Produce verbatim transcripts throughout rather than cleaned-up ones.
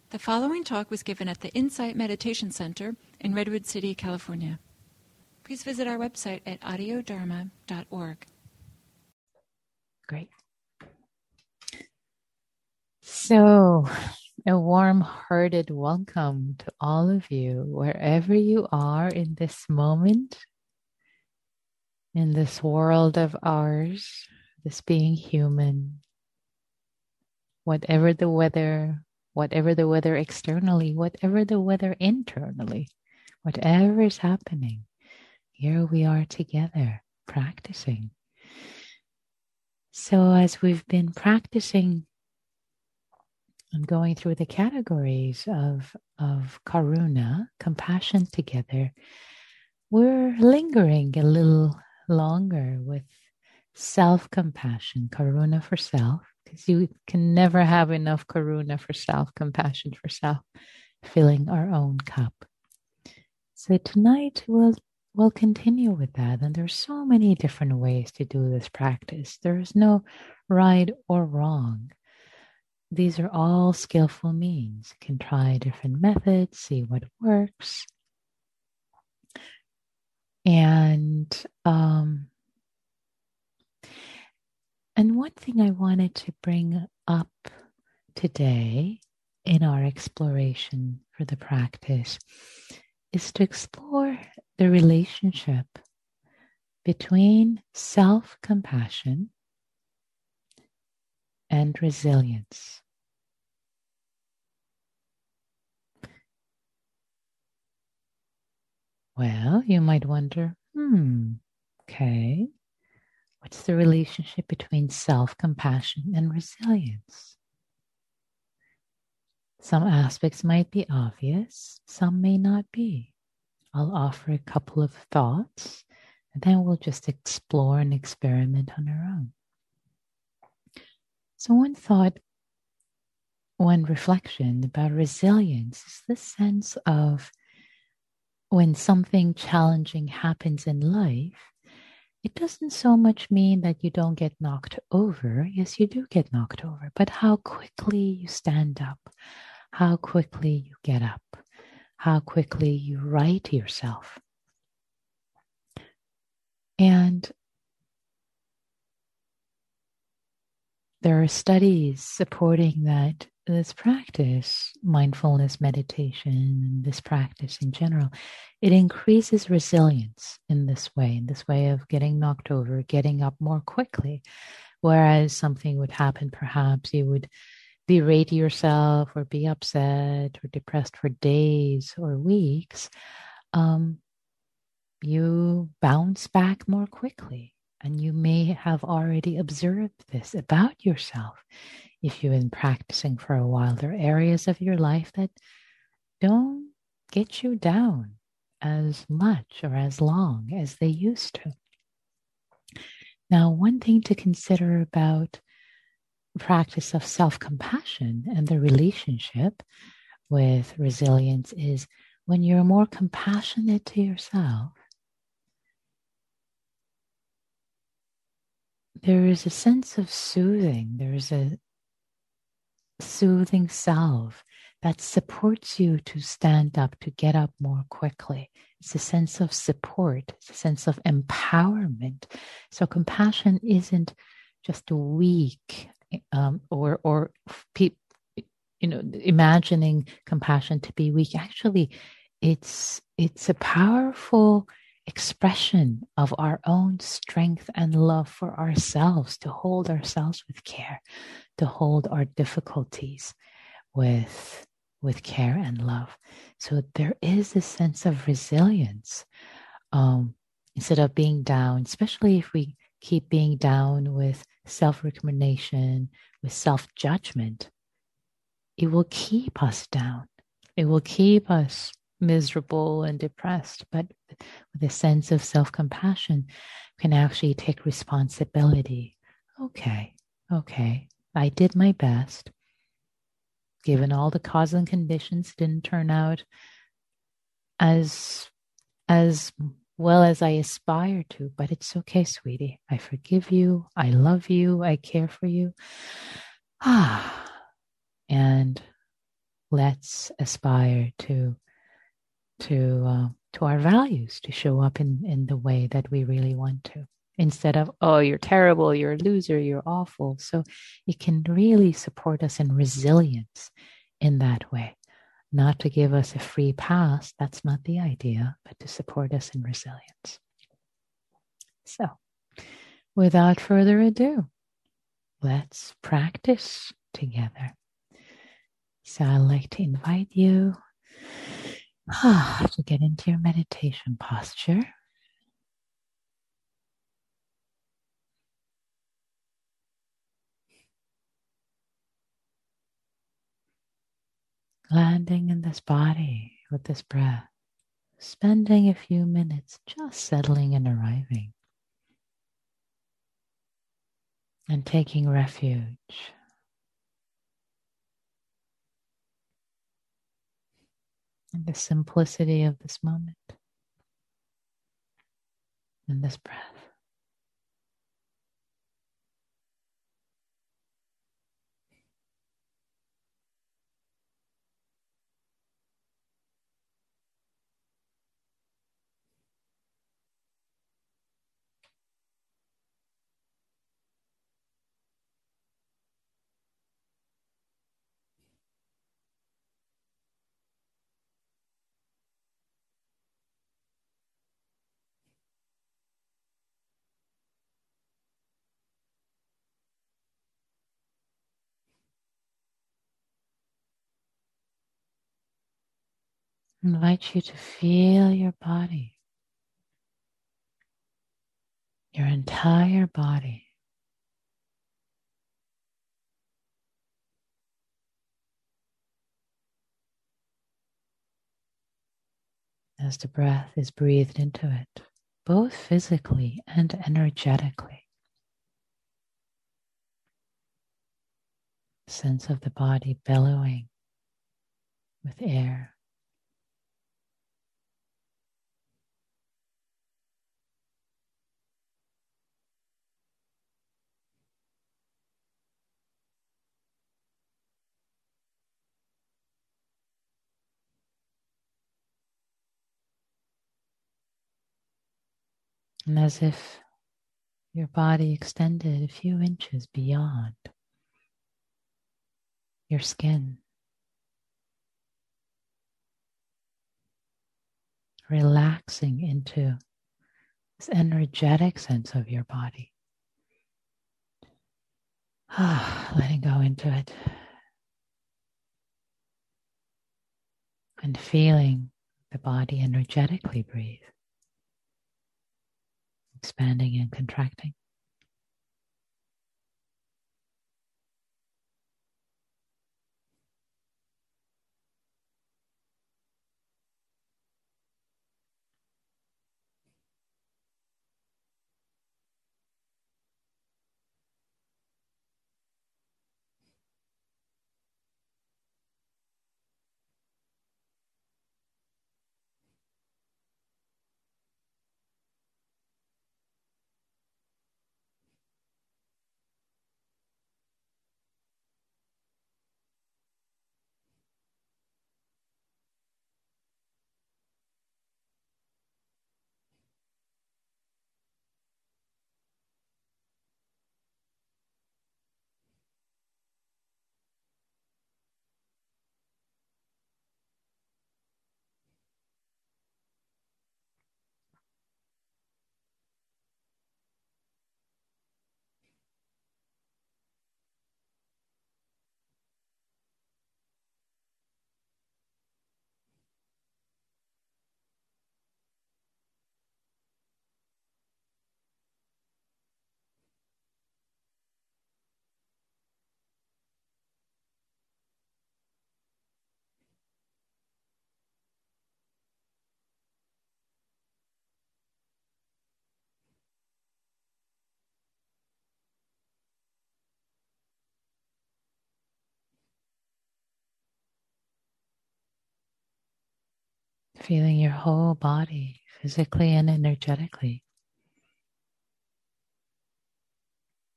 The following talk was given at the Insight Meditation Center in Redwood City, California. Please visit our website at audio dharma dot org. Great. So, a warm-hearted welcome to all of you, wherever you are in this moment, in this world of ours, this being human, whatever the weather, whatever the weather externally, whatever the weather internally, whatever is happening, here we are together practicing. So as we've been practicing and going through the categories of, of karuna, compassion together, we're lingering a little longer with self-compassion, karuna for self, because you can never have enough karuna for self, compassion for self, filling our own cup. So tonight we'll we'll continue with that. And there's so many different ways to do this practice. There's no right or wrong. These are all skillful means. You can try different methods, see what works. And um, And one thing I wanted to bring up today in our exploration for the practice is to explore the relationship between self-compassion and resilience. Well, you might wonder, hmm, okay. What's the relationship between self-compassion and resilience? Some aspects might be obvious, some may not be. I'll offer a couple of thoughts, and then we'll just explore and experiment on our own. So one thought, one reflection about resilience is the sense of when something challenging happens in life, it doesn't so much mean that you don't get knocked over. Yes, you do get knocked over, but how quickly you stand up, how quickly you get up, how quickly you right yourself. And there are studies supporting that this practice, mindfulness meditation, and this practice in general, it increases resilience in this way, in this way of getting knocked over, getting up more quickly. Whereas something would happen, perhaps you would berate yourself or be upset or depressed for days or weeks. Um, you bounce back more quickly. And you may have already observed this about yourself. If you've been practicing for a while, there are areas of your life that don't get you down as much or as long as they used to. Now, one thing to consider about practice of self-compassion and the relationship with resilience is when you're more compassionate to yourself, there is a sense of soothing. There is a soothing salve that supports you to stand up, to get up more quickly. It's a sense of support. It's a sense of empowerment. So compassion isn't just a weak um, or or pe- you know imagining compassion to be weak. Actually, it's it's a powerful expression of our own strength and love for ourselves, to hold ourselves with care, to hold our difficulties with, with care and love. So there is a sense of resilience. Um, instead of being down, especially if we keep being down with self-recrimination, with self-judgment, it will keep us down. It will keep us miserable and depressed, but with a sense of self-compassion, can actually take responsibility. Okay, okay, I did my best. Given all the cause and conditions didn't turn out as, as well as I aspire to, but it's okay, sweetie. I forgive you. I love you. I care for you. Ah, and let's aspire to to uh, to our values to show up in, in the way that we really want to. Instead of, oh, you're terrible, you're a loser, you're awful. So it can really support us in resilience in that way. Not to give us a free pass, that's not the idea, but to support us in resilience. So, without further ado, let's practice together. So I'd like to invite you to get into your meditation posture. Landing in this body with this breath, spending a few minutes just settling and arriving, and taking refuge in the simplicity of this moment, in this breath. I invite you to feel your body, your entire body. As the breath is breathed into it, both physically and energetically. Sense of the body bellowing with air. And as if your body extended a few inches beyond your skin, relaxing into this energetic sense of your body. Ah, letting go into it. And feeling the body energetically breathe. Expanding and contracting. Feeling your whole body physically and energetically.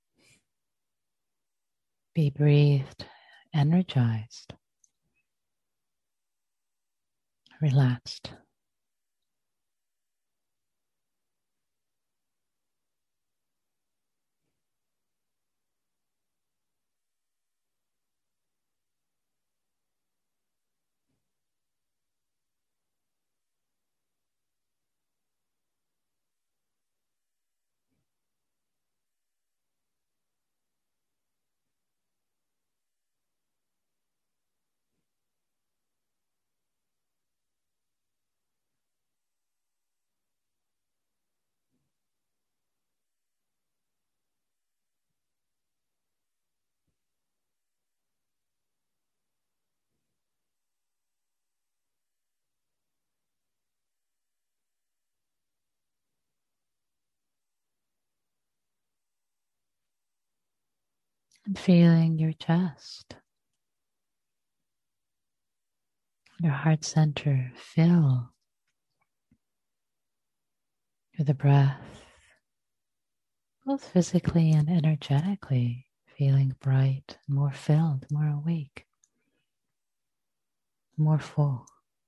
Be breathed, energized. relaxed. And feeling your chest, your heart center fill with the breath, both physically and energetically, feeling bright, more filled, more awake, more full.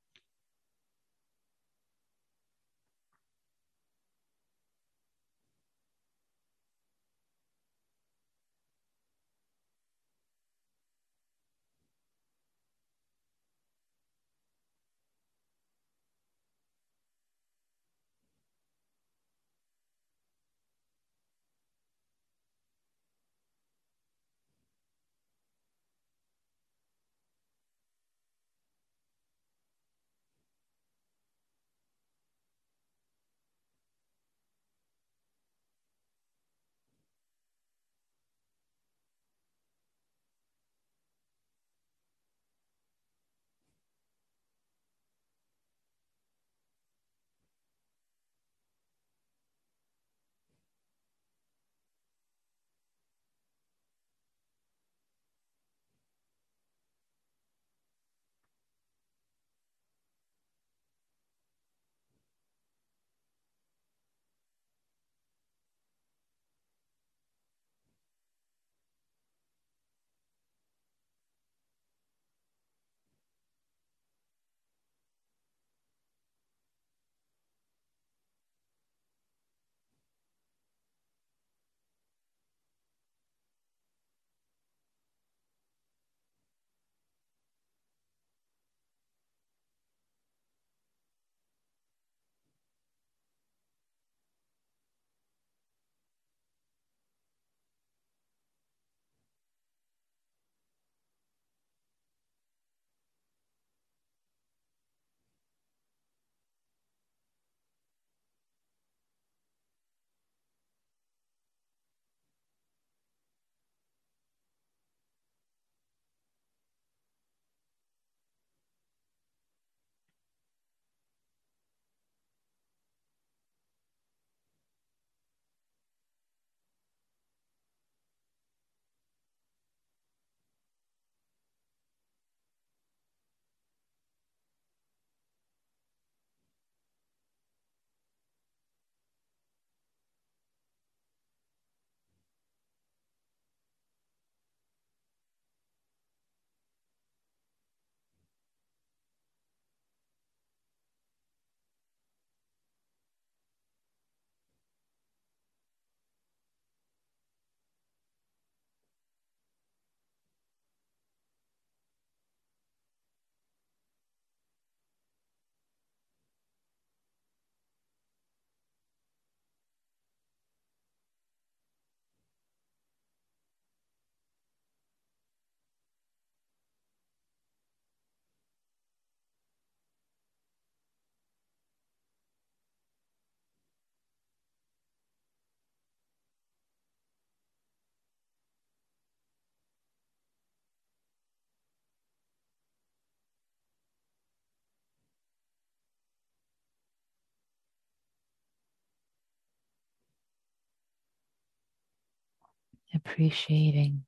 Appreciating,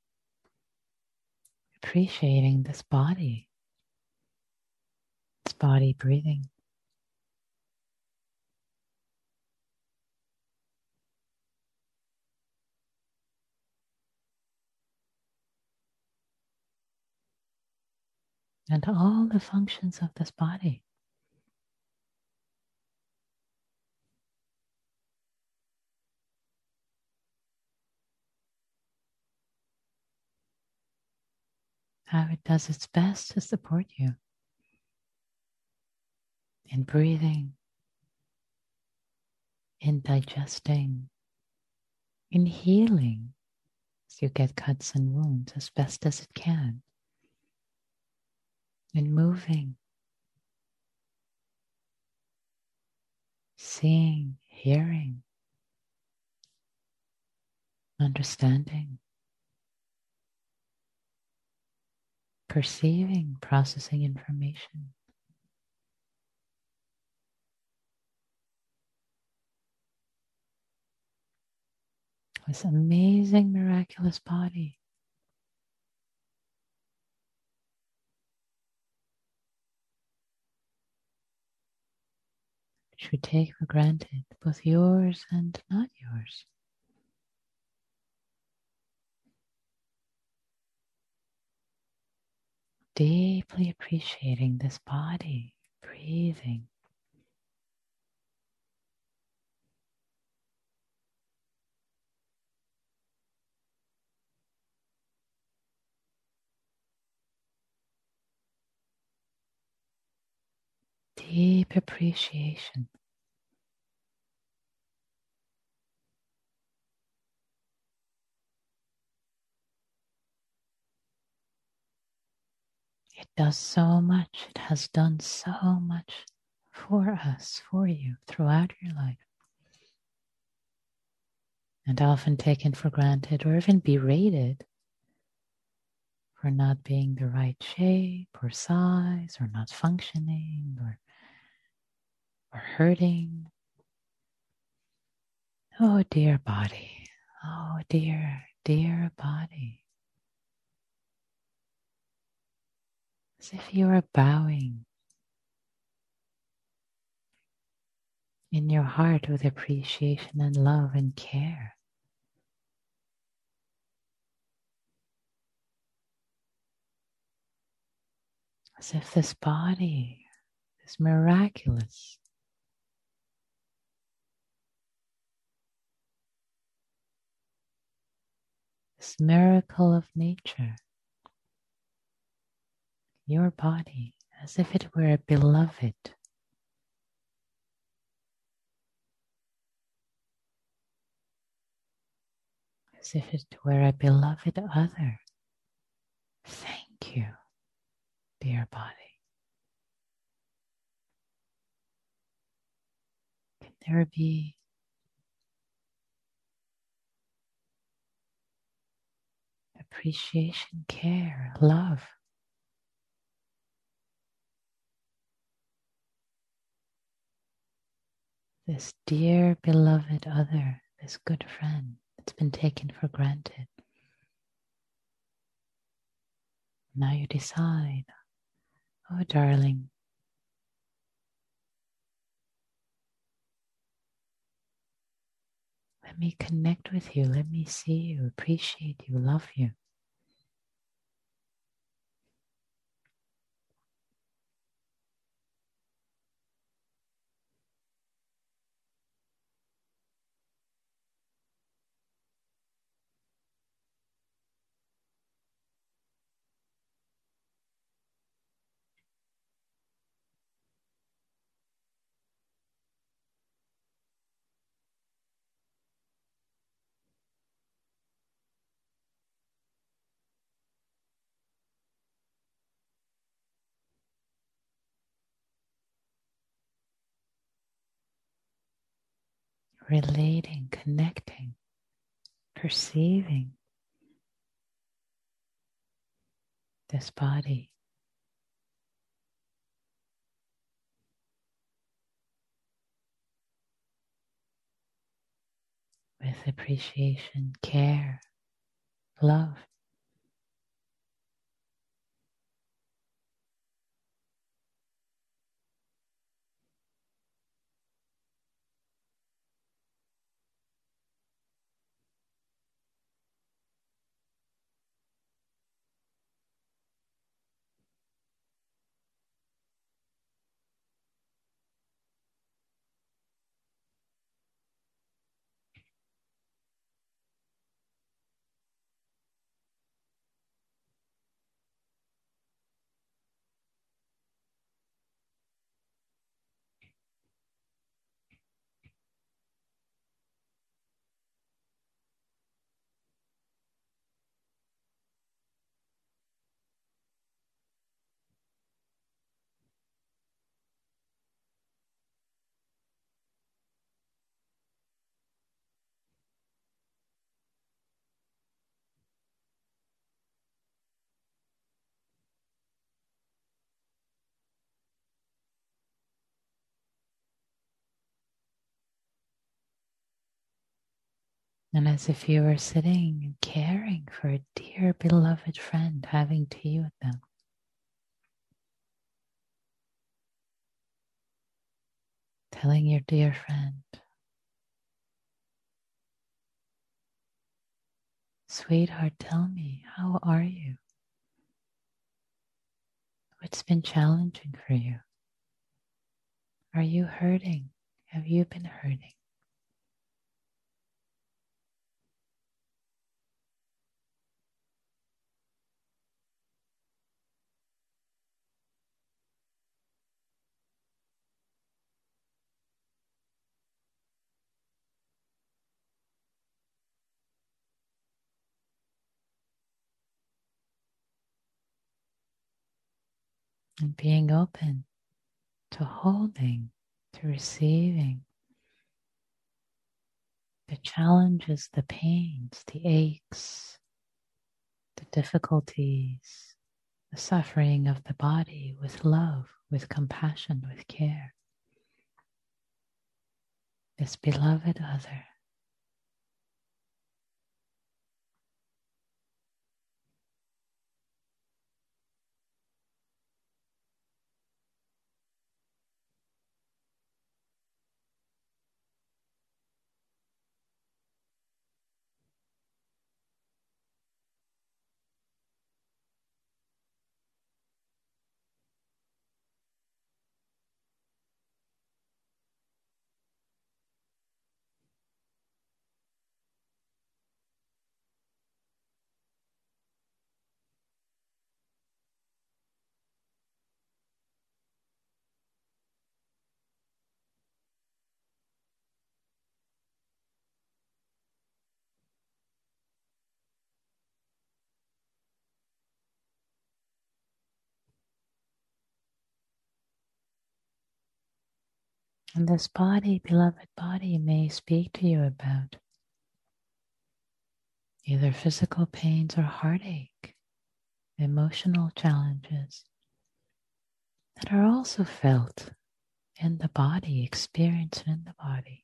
appreciating this body, this body breathing. And all the functions of this body. how it does its best to support you in breathing, in digesting, in healing as you get cuts and wounds as best as it can, in moving, seeing, hearing, understanding, perceiving, processing information. This amazing, miraculous body, which we take for granted, both yours and not yours. Deeply appreciating this body, breathing. Deep appreciation. It does so much. It has done so much for us, for you, throughout your life. And often taken for granted or even berated for not being the right shape or size or not functioning or, or hurting. Oh, dear body. Oh, dear, dear body. As if you are bowing in your heart with appreciation and love and care. As if this body is miraculous. This miracle of nature. Your body, as if it were a beloved. As if it were a beloved other. Thank you, dear body. Can there be appreciation, care, love? This dear beloved other, this good friend that's been taken for granted. Now you decide, oh darling, let me connect with you, let me see you, appreciate you, love you. Relating, connecting, perceiving this body. With appreciation, care, love. And as if you were sitting and caring for a dear beloved friend, having tea with them. Telling your dear friend, sweetheart, tell me, how are you? What's been challenging for you? Are you hurting? Have you been hurting? And being open to holding, to receiving the challenges, the pains, the aches, the difficulties, the suffering of the body with love, with compassion, with care. This beloved other. And this body, beloved body, may speak to you about either physical pains or heartache, emotional challenges that are also felt in the body, experienced in the body.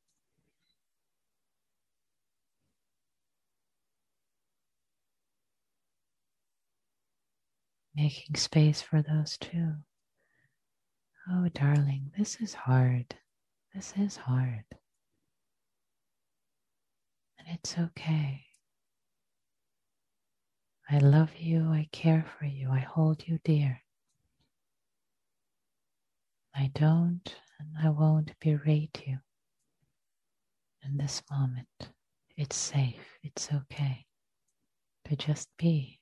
Making space for those too. Oh, darling, this is hard. This is hard. And it's okay. I love you. I care for you. I hold you dear. I don't and I won't berate you in this moment. It's safe. It's okay to just be.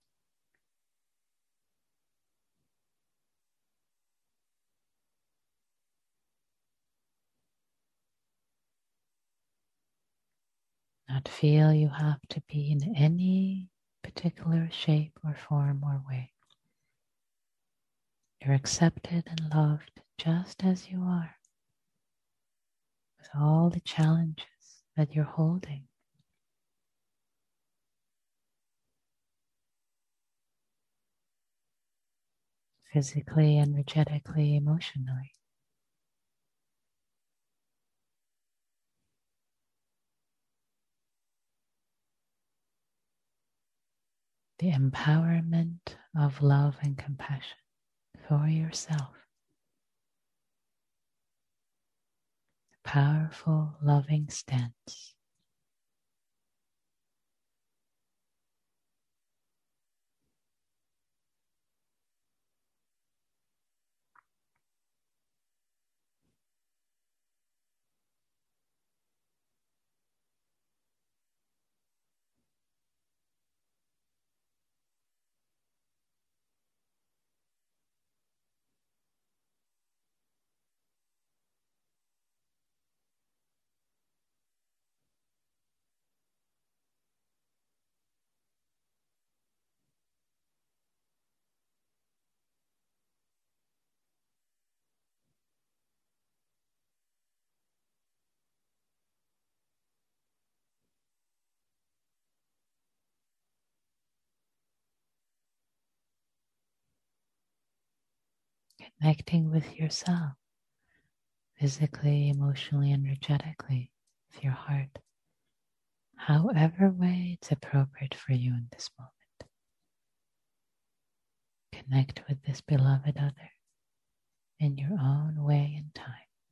Not feel you have to be in any particular shape or form or way. You're accepted and loved just as you are, with all the challenges that you're holding. Physically, energetically, emotionally. The empowerment of love and compassion for yourself. The powerful, loving stance. Connecting with yourself, physically, emotionally, energetically, with your heart. however way it's appropriate for you in this moment. Connect with this beloved other in your own way and time.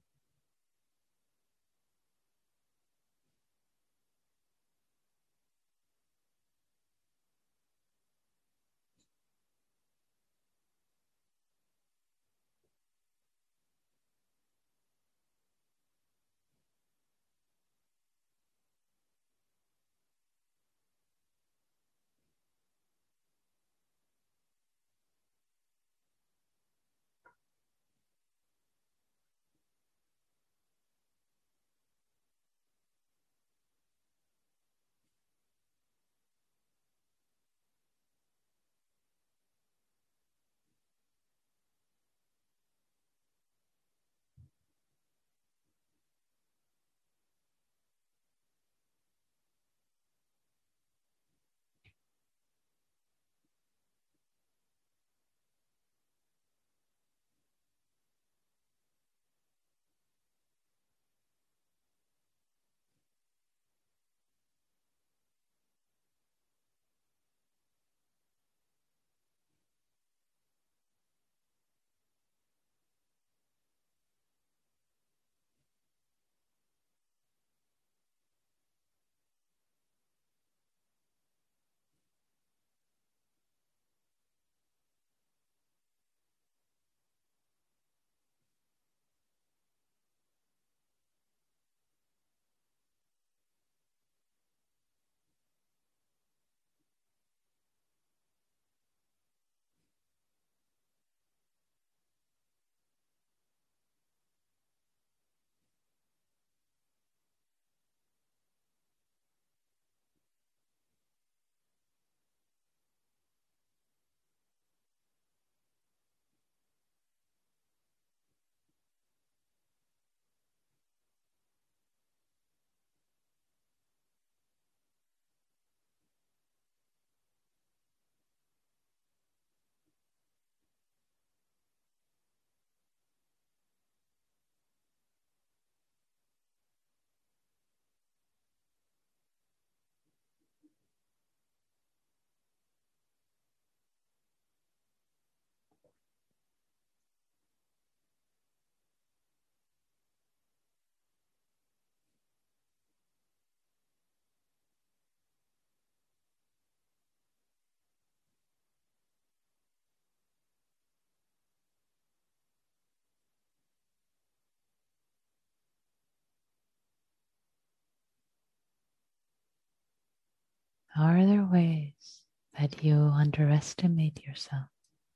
Are there ways that you underestimate yourself,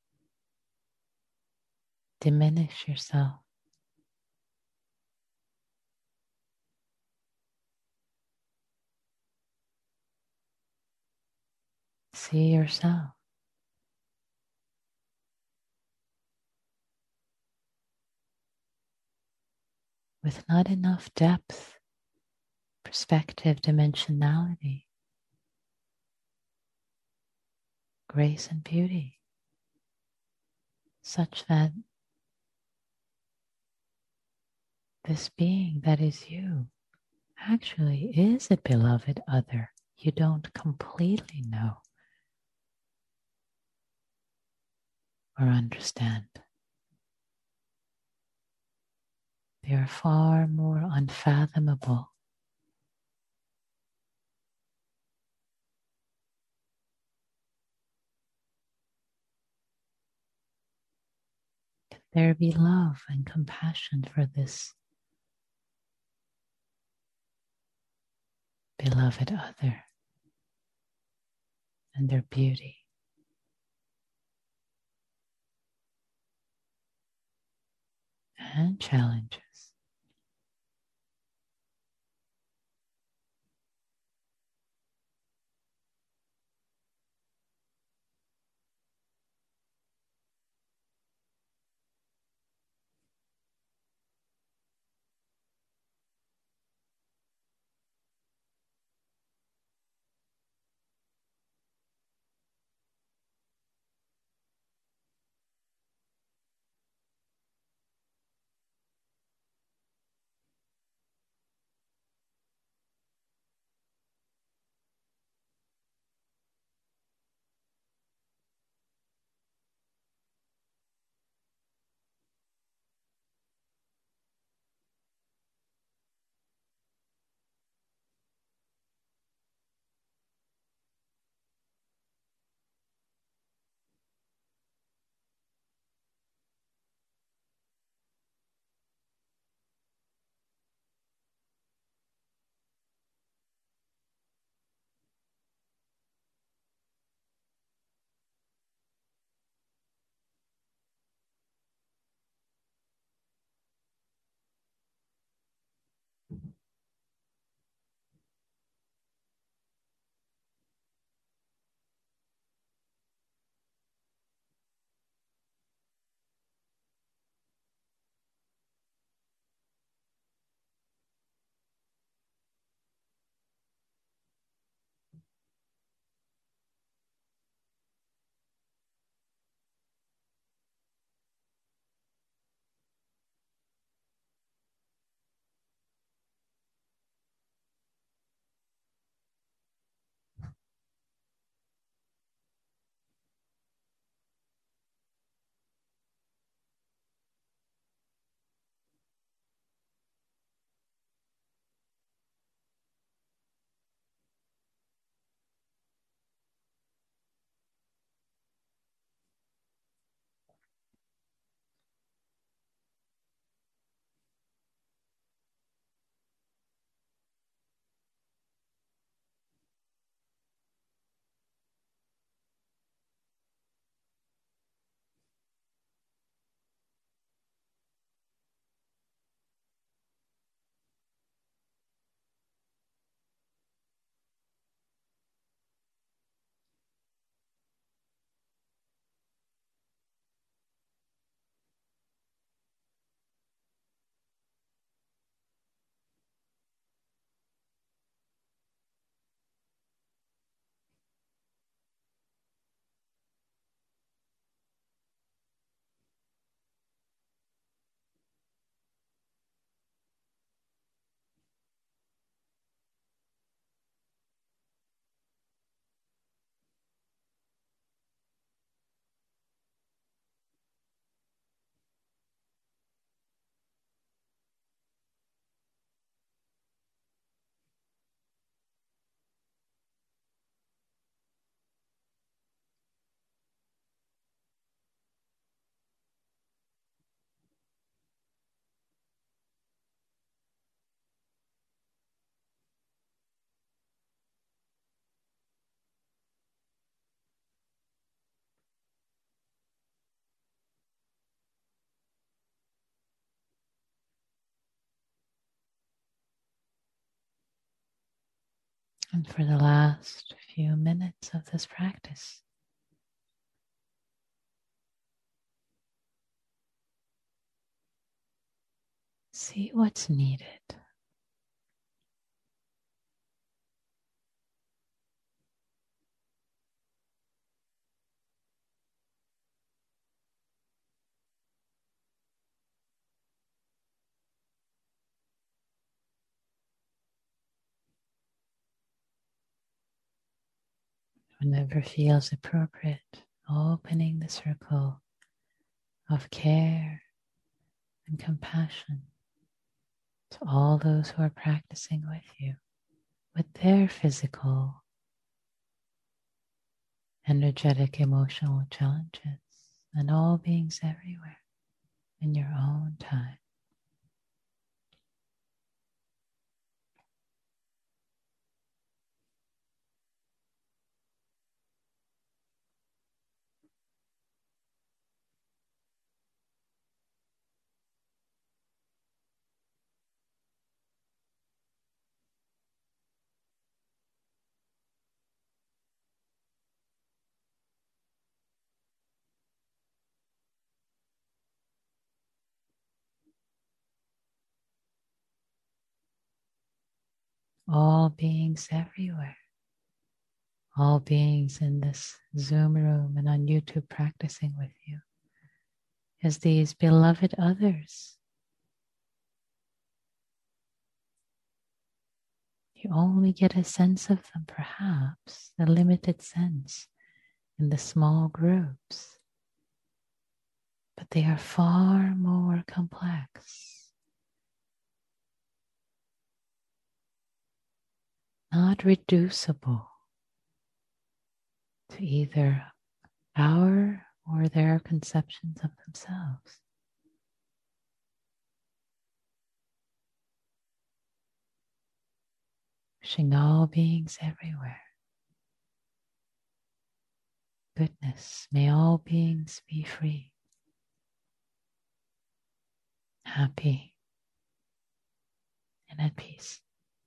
diminish yourself? See yourself with not enough depth, perspective, dimensionality, grace, and beauty, such that this being that is you actually is a beloved other you don't completely know or understand. They are far more unfathomable. Can there be love and compassion for this beloved other and their beauty and challenges? And for the last few minutes of this practice, see what's needed. Whenever feels appropriate, opening the circle of care and compassion to all those who are practicing with you, with their physical, energetic, emotional challenges, and all beings everywhere in your own time. All beings everywhere, all beings in this Zoom room and on YouTube practicing with you, as these beloved others. You only get a sense of them, perhaps, a limited sense in the small groups, but they are far more complex, not reducible to either our or their conceptions of themselves. Wishing all beings everywhere goodness. May all beings be free, happy, and at peace.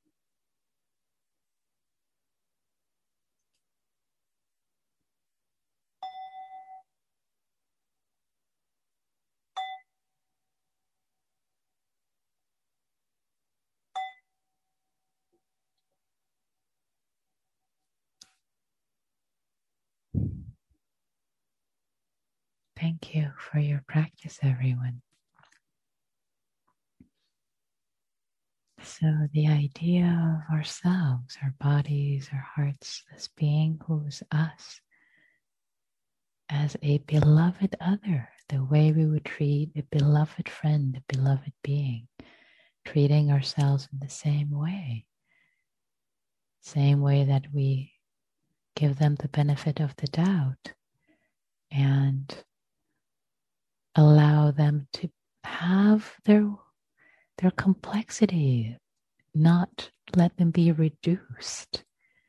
Thank you for your practice, everyone. So the idea of ourselves, our bodies, our hearts, this being who is us, as a beloved other, the way we would treat a beloved friend, a beloved being, treating ourselves in the same way, same way that we give them the benefit of the doubt and allow them to have their their complexity, not let them be reduced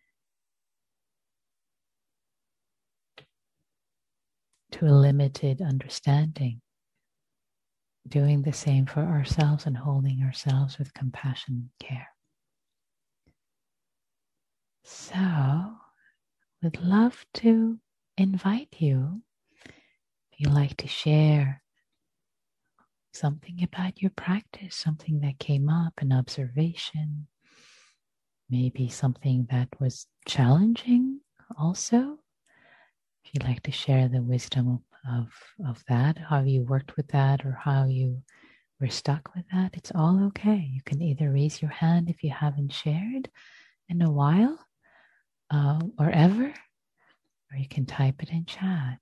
to a limited understanding. Doing the same for ourselves and holding ourselves with compassion and care. So, would love to invite you, if you'd like to share something about your practice, something that came up, an observation, maybe something that was challenging also. If you'd like to share the wisdom of, of that, how you worked with that, or how you were stuck with that, it's all okay. You can either raise your hand if you haven't shared in a while uh, or ever, or you can type it in chat.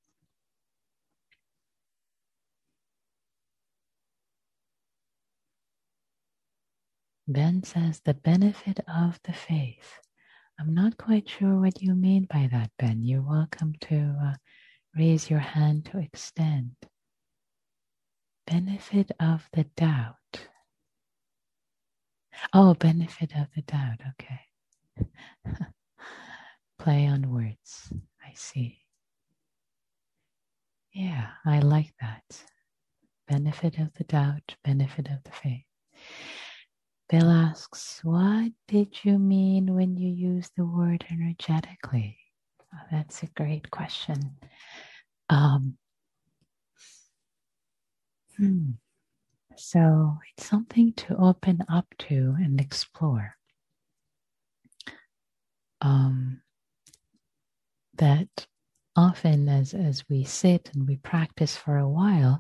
Ben says, the benefit of the faith. I'm not quite sure what you mean by that, Ben. You're welcome to uh, raise your hand to extend. Benefit of the doubt. Oh, benefit of the doubt. Okay. Play on words. I see. Yeah, I like that. Benefit of the doubt, benefit of the faith. Bill asks, what did you mean when you use the word energetically? Oh, that's a great question. Um, hmm. So it's something to open up to and explore. Um, that often as, as we sit and we practice for a while,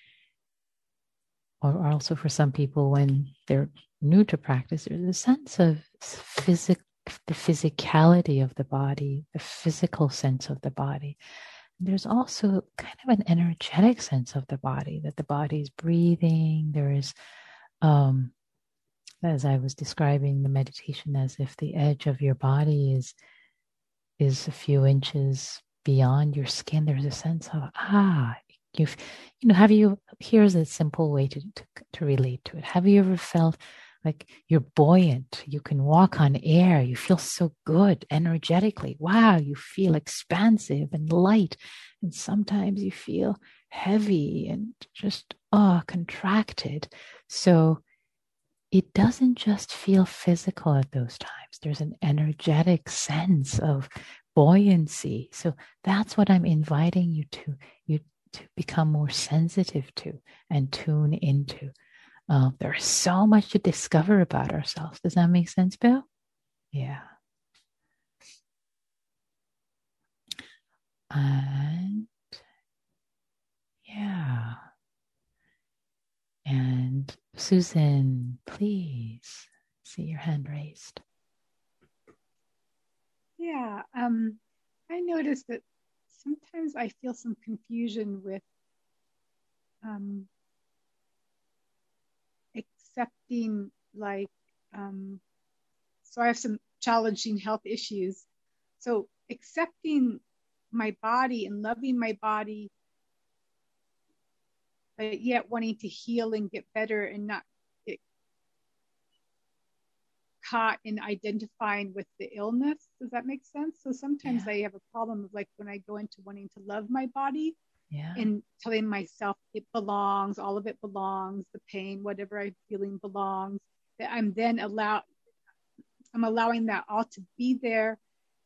or also for some people when they're new to practice, there's a sense of physic, the physicality of the body, the physical sense of the body. There's also kind of an energetic sense of the body, that the body is breathing. There is, um, as I was describing the meditation, as if the edge of your body is, is a few inches beyond your skin. There's a sense of, ah, you've, you know, have you, here's a simple way to, to, to relate to it. Have you ever felt like you're buoyant, you can walk on air, you feel so good energetically. Wow, you feel expansive and light. And sometimes you feel heavy and just, oh, contracted. So it doesn't just feel physical at those times. There's an energetic sense of buoyancy. So that's what I'm inviting you to, you to become more sensitive to and tune into. Uh, there's so much to discover about ourselves. Does that make sense, Bill? Yeah. And yeah. And Susan, please, see your hand raised. Yeah. Um, I noticed that sometimes I feel some confusion with um, accepting, like, um, so I have some challenging health issues. So accepting my body and loving my body, but yet wanting to heal and get better and not get caught in identifying with the illness. Does that make sense? So sometimes yeah. I have a problem of, like, when I go into wanting to love my body, yeah. and telling myself it belongs, all of it belongs, the pain, whatever I'm feeling belongs, that I'm then allow, I'm allowing that all to be there,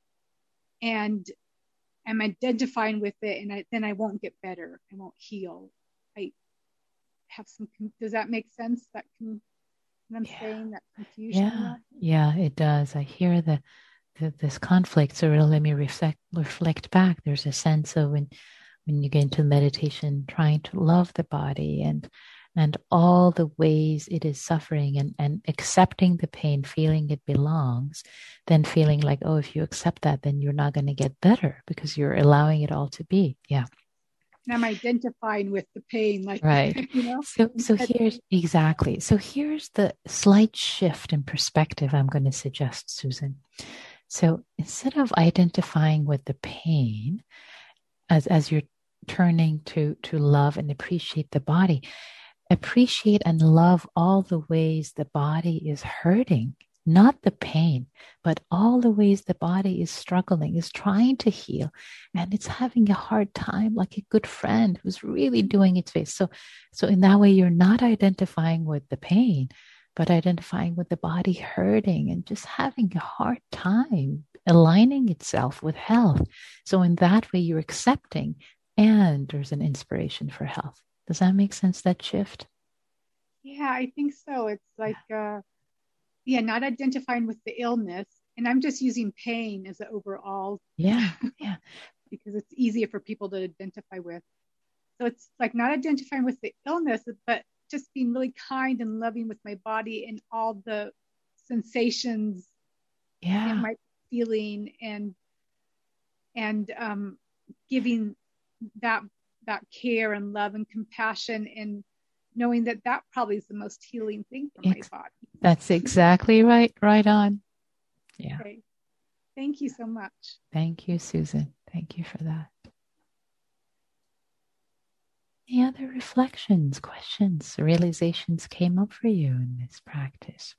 and I'm identifying with it, and I, then I won't get better, I won't heal. I have some, does that make sense? That can, what I'm yeah. saying, that confusion. Yeah, yeah, it does. I hear the, the this conflict. So really, let me reflect reflect back. There's a sense of when when you get into meditation, trying to love the body and and all the ways it is suffering, and, and accepting the pain, feeling it belongs, then feeling like, oh, if you accept that, then you're not going to get better because you're allowing it all to be. Yeah. And I'm identifying with the pain, like, right. you know? So, so here's exactly. So here's the slight shift in perspective I'm going to suggest, Susan. So instead of identifying with the pain, as as you're turning to to love and appreciate the body, appreciate and love all the ways the body is hurting. Not the pain, but all the ways the body is struggling, is trying to heal, and it's having a hard time, like a good friend who's really doing its best. So, so in that way, you're not identifying with the pain, but identifying with the body hurting and just having a hard time aligning itself with health. So in that way, you're accepting, and there's an inspiration for health. Does that make sense, that shift? Yeah, I think so. It's like, uh, yeah, not identifying with the illness. And I'm just using pain as an overall. Yeah, yeah. Because it's easier for people to identify with. So it's like not identifying with the illness, but just being really kind and loving with my body and all the sensations yeah. it might be feeling, and and um, giving that that care and love and compassion, and knowing that that probably is the most healing thing for my body. That's exactly right. Right on. Yeah. Okay. Thank you so much. Thank you, Susan. Thank you for that. Any other reflections, questions, realizations came up for you in this practice?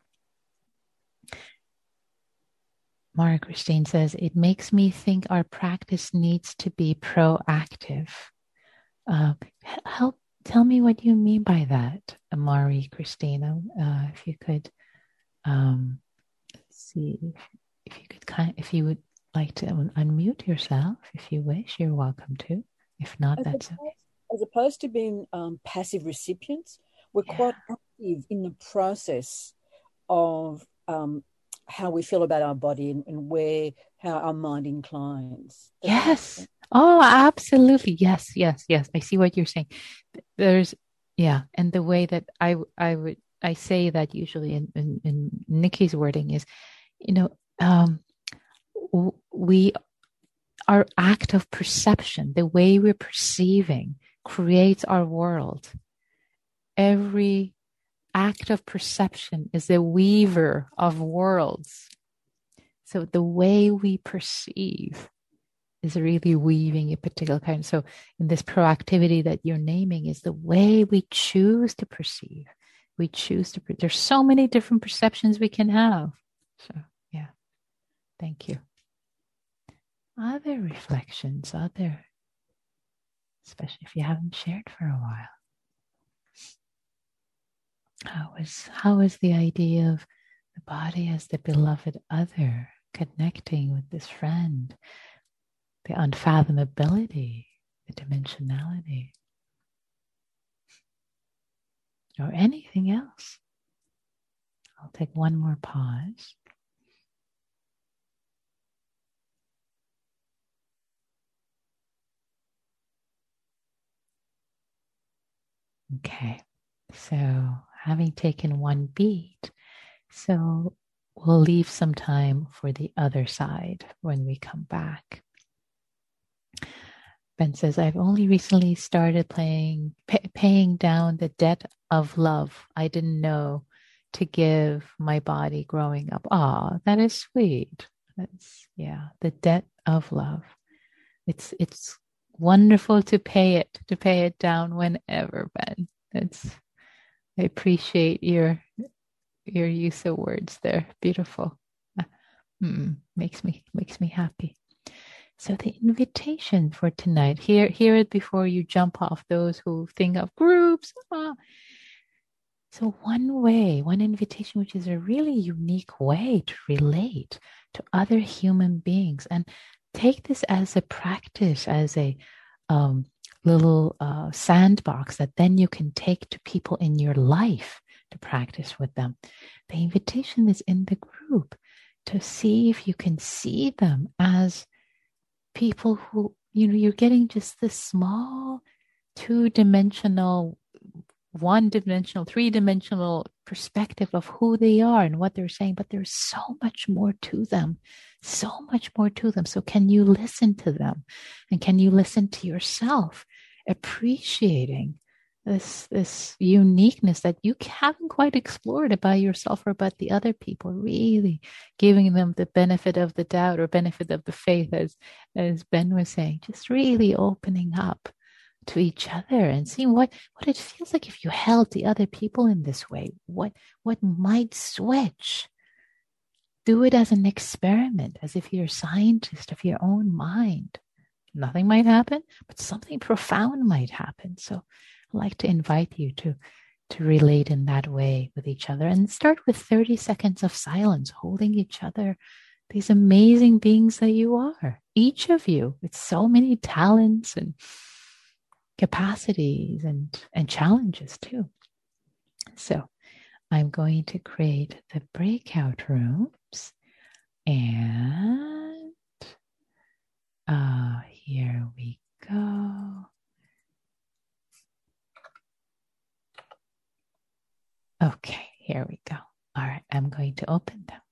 Mara Christine says, it makes me think our practice needs to be proactive. Uh, help, tell me what you mean by that, Mari Christina, uh, if you could Um, let's see if, if you could kind, if you would like to un- unmute yourself, if you wish, you're welcome to. If not, as that's opposed, okay. As opposed to being um, passive recipients, we're Yeah. quite active in the process of um, how we feel about our body and, and where how our mind inclines. Does yes. Oh, absolutely. Yes, yes, yes. I see what you're saying. There's, yeah, and the way that I I would I say that usually in in, in Nikki's wording is, you know, um, we our act of perception, the way we're perceiving, creates our world. Every act of perception is the weaver of worlds. So the way we perceive is really weaving a particular kind. So in this proactivity that you're naming is the way we choose to perceive. We choose to, there's so many different perceptions we can have. So yeah, thank you. Other reflections, other, especially if you haven't shared for a while. How is, how is the idea of the body as the beloved other connecting with this friend? The unfathomability, the dimensionality, or anything else. I'll take one more pause. Okay, so having taken one beat, so we'll leave some time for the other side when we come back. Ben says, I've only recently started playing, pay, paying down the debt of love I didn't know to give my body growing up. Ah, that is sweet. That's, yeah, the debt of love. It's, it's wonderful to pay it, to pay it down whenever, Ben. It's, I appreciate your, your use of words there. Beautiful. Mm, makes me, makes me happy. So the invitation for tonight, hear, hear it before you jump off, those who think of groups. Ah. So one way, one invitation, which is a really unique way to relate to other human beings, and take this as a practice, as a um, little uh, sandbox that then you can take to people in your life to practice with them. The invitation is in the group to see if you can see them as people who, you know, you're getting just this small two-dimensional, one-dimensional, three-dimensional perspective of who they are and what they're saying, but there's so much more to them, so much more to them. So can you listen to them? And can you listen to yourself, appreciating this, this uniqueness that you haven't quite explored about yourself or about the other people, really giving them the benefit of the doubt or benefit of the faith, as, as Ben was saying, just really opening up to each other and seeing what, what it feels like if you held the other people in this way, what, what might switch. Do it as an experiment, as if you're a scientist of your own mind. Nothing might happen, but something profound might happen. So I'd like to invite you to, to relate in that way with each other, and start with thirty seconds of silence, holding each other, these amazing beings that you are, each of you with so many talents and capacities and, and challenges too. So I'm going to create the breakout rooms, and uh, here we go. Okay, here we go. All right, I'm going to open them.